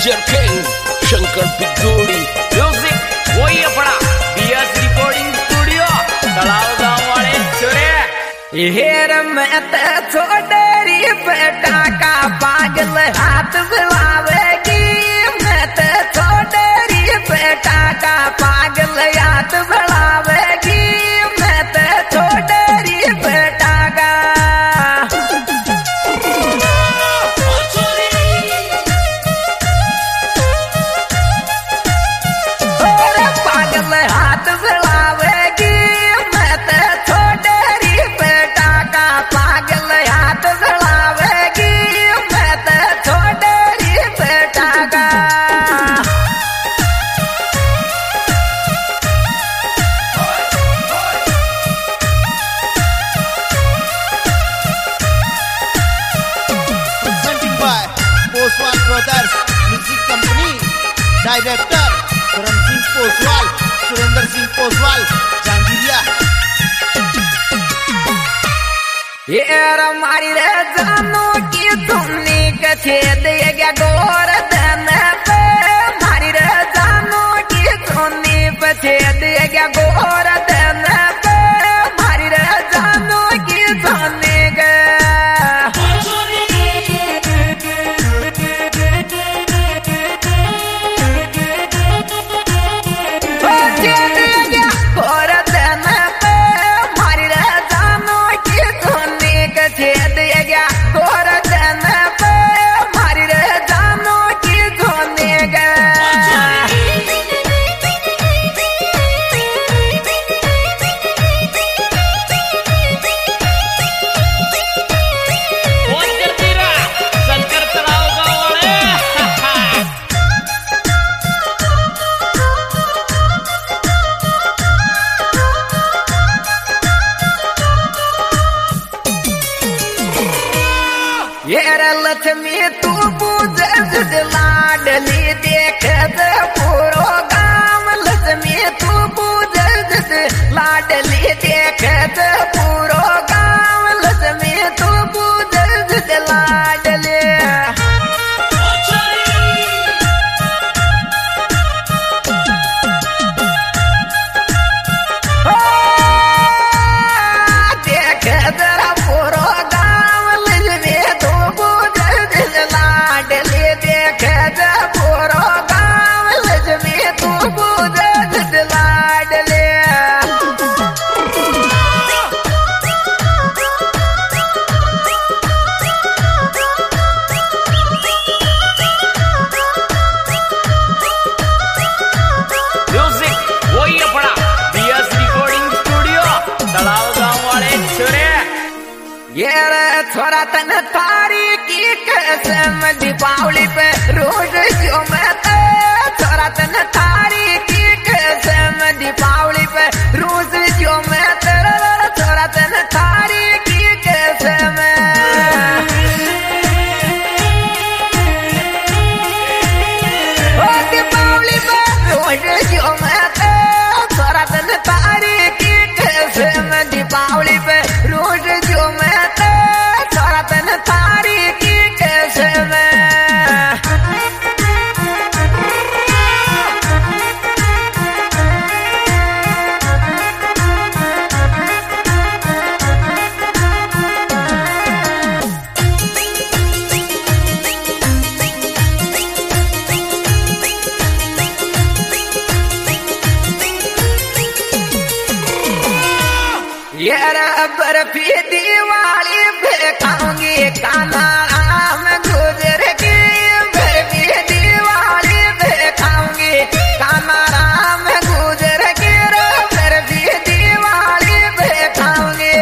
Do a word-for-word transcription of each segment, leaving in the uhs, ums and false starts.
Major king Shankar पिगोड़ी music वही अपना बीएस रिकॉर्डिंग स्टूडियो तलाव गांव वाले छोरे हेर मैं ते छोड़ेरी बेटा का पागल हाथ बुलावेगी मैं ते छोड़ेरी बेटा का पागल हाथ बुलावेगी मैं ते छोड़ेरी बेटा का हाथ बुलावेगी मैं ते छोड़ेरी बेटा का पागल हाथ बुलावेगी मैं ते छोड़ेरी बेटा का presenting by Poswal Brothers Music Company, Director Karan Singh Poswal, Surinder Singh Poswal, Jangiria. ये मारी रे जानो की तुमने कछे दे गया गोरधन पे मारी रे जानो की तुमने पछे दे गया गोरधन पे मारी रे जानो की तुमने के पछे दे गया गोरधन पे मारी रे जानो की तुमने कछे दे गया गोरधन पे मारी रे जानो की तुमने के शंकर तलाव गांव वाले ये लक्ष्मी तू पूज लाडली देख पूरो गाम लक्ष्मी तू पूज लाडली देख पूरो गाम लक्ष्मी तू पूज लाडली देख जरा पूरो गाम लक्ष्मी तू पूज लाडली देख जा पूरो गाम लक्ष्मी तू पूज लाडली म्यूजिक वही अपना बीएस रिकॉर्डिंग स्टूडियो तलाव गांव वाले छोरे ये रे थोड़ा तन तारी की कसम दीपावली पे रोज जो मैं ते थोड़ा तन तारी की कसम दीपावली पे रोज जो मैं तेरा थोड़ा तन तारी की कसम ओ दीपावली पे रोज जो मैं ते थोड़ा तन तारी की कसम दीपावली पे रोज जो मैं ते थोड़ा तन तारी की कसम ये बर्फी दिवाली पे खाऊंगी काना राम गुजर की बर्फी दिवाली पे खाऊंगी काना राम गुजर की बर्फी दिवाली पे खाऊंगी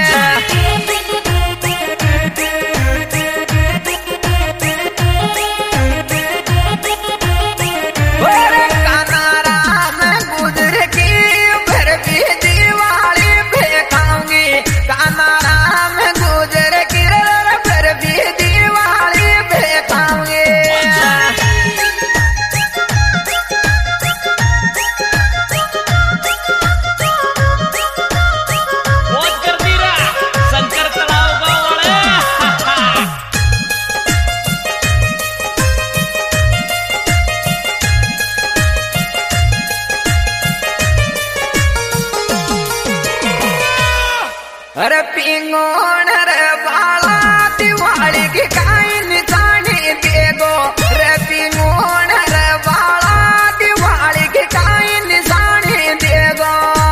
और काना राम गुजर की बर्फी दिवाली पे खाऊंगी काना राम गुजर की बर्फी दिवाली पे अरे पिंगोण रे बाला दिवाली की काई निशानी देगो रे पिंगोण रे बाला दिवाली की काई निशानी देगो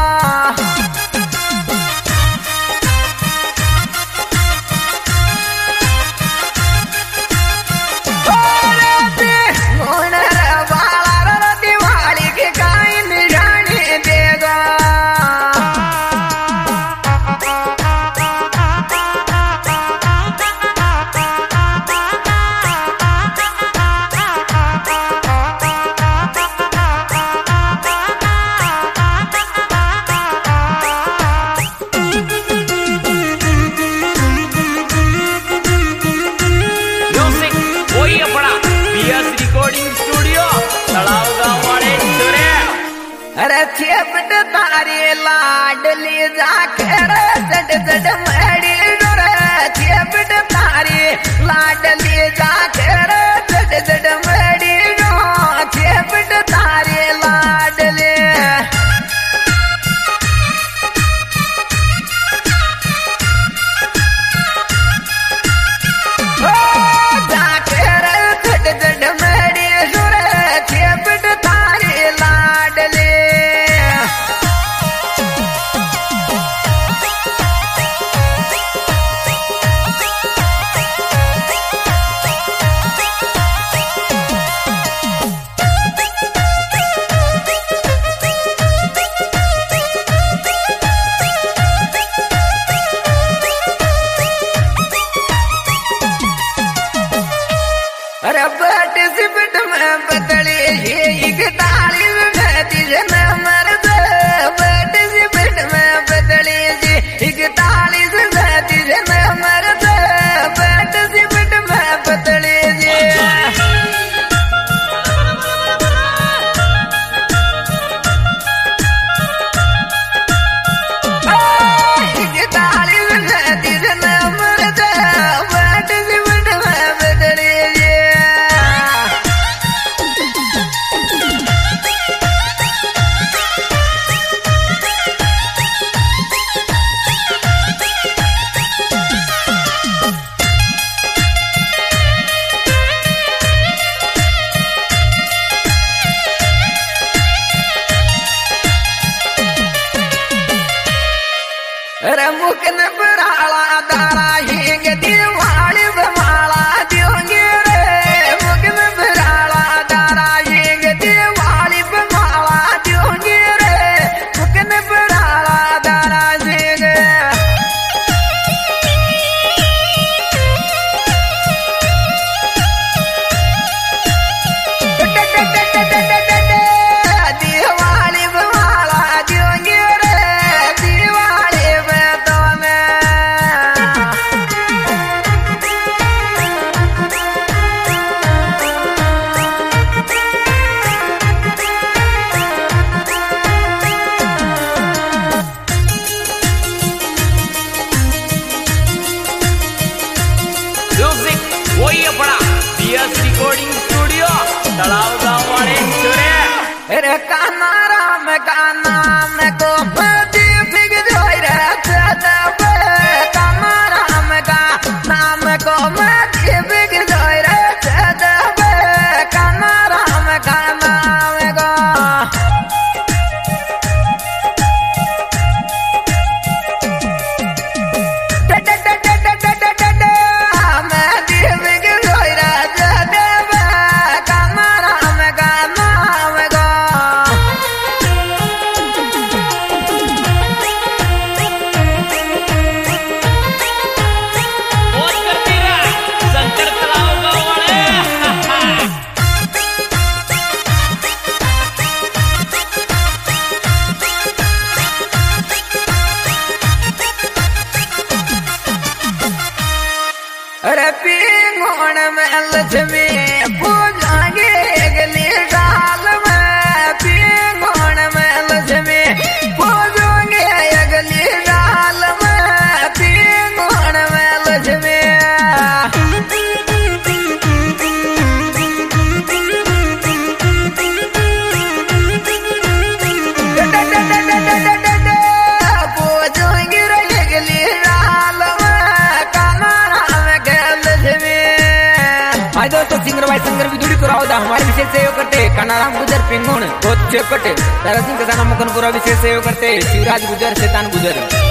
अरे चेपट तारी लाडली जाकर जड जड मड़ी रे चेपट तारी लाडली जाकर जड जड मड़ी रो चेपट तारी लाडली जाकर जड जड मड़ी रे चेपट तारी लाडली अरे बट सिपट में बदली एक ताली में तुझे न मर बट सिपट में बदली एक ताली में तुझे न मर बट सिपट में बदली एक ताली में तुझे न मर बट सिपट में बदली अरे मुकन बराला दारा हिंग दिवाली बमाला दियोंगे रे मुकन बराला दारा हिंग दिवाली बमाला दियोंगे रे मुकन बराला दारा हिंग दिवाली बमाला दियोंगे रे दिवाली वही अपना बीएस रिकॉर्डिंग स्टूडियो तलाव गांव वाले छोरे अरे काना राम का नाम को मती फिग जोई रे सदब काना राम का नाम को मती फिग जोई रे सदब काना राम का नाम को अरे पिंगोण में लक्ष्मी पूजांगे अगली साल में पिंगोण में लक्ष्मी पूजांगे अगली साल में पिंगोण में लक्ष्मी पूजांगे अगली भाई संगर विदुड़ी को रावदा हमारे विशेष सहयोग करते कानाराम गुजर पिंगुण बहुत चेपटे दारा सिंह कसाना मुकनपुरा विशेष सहयोग करते शिवराज गुजर शैतान गुजर।